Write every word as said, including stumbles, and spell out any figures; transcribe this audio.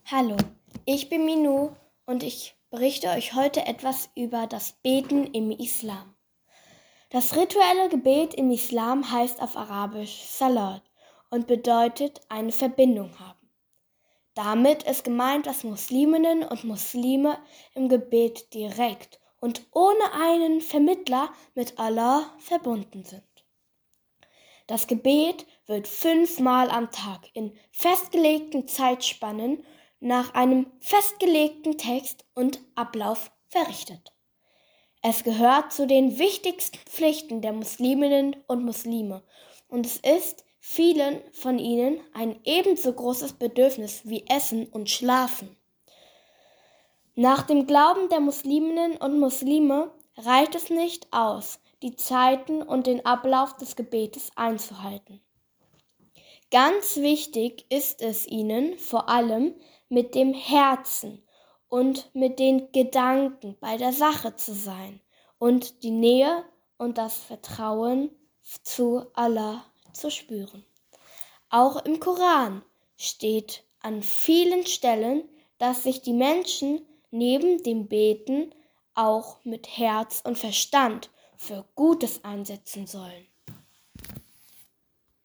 Hallo, ich bin Minu und ich berichte euch heute etwas über das Beten im Islam. Das rituelle Gebet im Islam heißt auf Arabisch Salat und bedeutet eine Verbindung haben. Damit ist gemeint, dass Musliminnen und Muslime im Gebet direkt und ohne einen Vermittler mit Allah verbunden sind. Das Gebet wird fünfmal am Tag in festgelegten Zeitspannen nach einem festgelegten Text und Ablauf verrichtet. Es gehört zu den wichtigsten Pflichten der Musliminnen und Muslime und es ist vielen von ihnen ein ebenso großes Bedürfnis wie Essen und Schlafen. Nach dem Glauben der Musliminnen und Muslime reicht es nicht aus, die Zeiten und den Ablauf des Gebetes einzuhalten. Ganz wichtig ist es ihnen vor allem, mit dem Herzen und mit den Gedanken bei der Sache zu sein und die Nähe und das Vertrauen zu Allah zu spüren. Auch im Koran steht an vielen Stellen, dass sich die Menschen neben dem Beten auch mit Herz und Verstand für Gutes einsetzen sollen.